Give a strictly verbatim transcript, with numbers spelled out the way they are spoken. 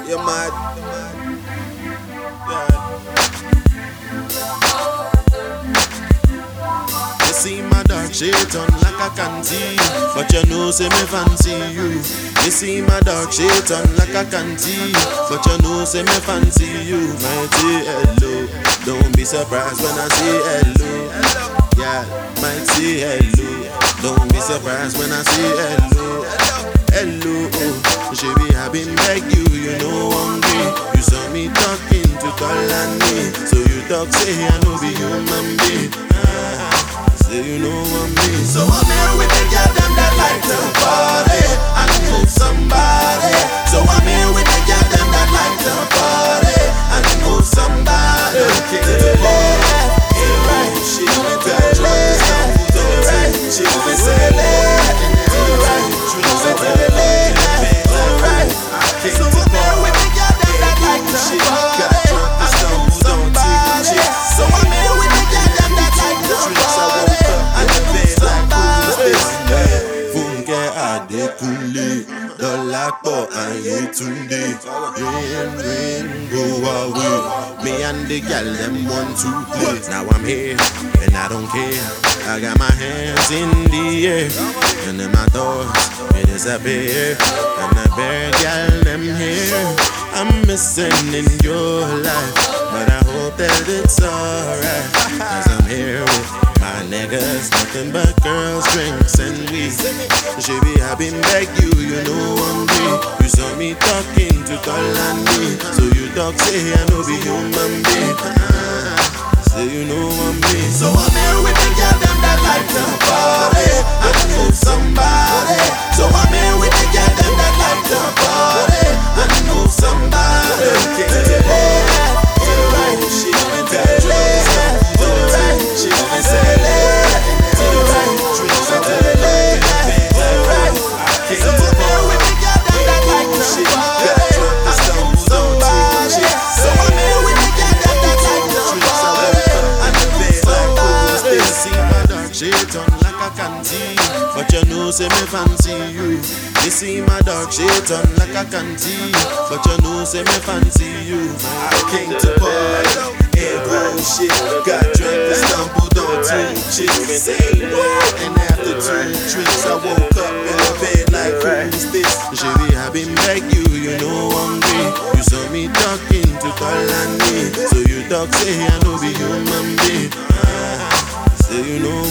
You're mad. Yeah. You see my dark shade on like I can see, but you know say me fancy you. You see my dark shade on like I can see, but you know say me fancy you. Mighty hello, don't be surprised when I say hello. Yeah, might say hello, don't be surprised when I say hello. Hello, oh, baby, I've been like you, you know hungry. You saw me talking to call on me, so you talk say I know be human being. Ah, say you know what I mean. So I'm here with the girl them that like to party and move somebody. So I'm here with the girl them that like to party and move somebody. Okay, to the left, to the right, she moving to the left, to the right, she moving to the left, to the right, she moving to the left, to the right. So I'm here with the girl them that like to party and move somebody. So I'm here with the girl them that like to party and move somebody. Funke Adekunle, Dolapo and Yetunde. Rain, rain, go away. Me and the gal them want to play. Now I'm here and I don't care. I got my hands in the air and then my thoughts they disappear. And the bear gal them here. I'm missing in your life, but I hope that it's alright. Cause I'm here with my niggas, nothing but girls, drinks, and weed. Baby, I've been back you, you know I'm great. You saw me talking to call on me, so you talk, say I know be human being. Ah, say you know I'm me. So I'm here with the girl them that like to party and move somebody. So I'm here with the girl them that like to party and move somebody. Okay, to the left, to the right, she moving to the left, to the right, she moving to the left, to the right, she moving to the left, to the right. So I'm here with the girl them that like to party and move somebody. So I'm here with the girl them that like to party and move somebody. You see my dark shade on like I can see, but you know say me fancy you. You see my dark shade on like I can see, but you know say me fancy you. I came to party, hey bullshit, got drunk and stumbled on two chicks. And after two drinks I woke up in the bed like who's this? Baby, I've been like you, you know hungry. You saw me talking to call on me, so you talk say I know be human being. Ah, say you know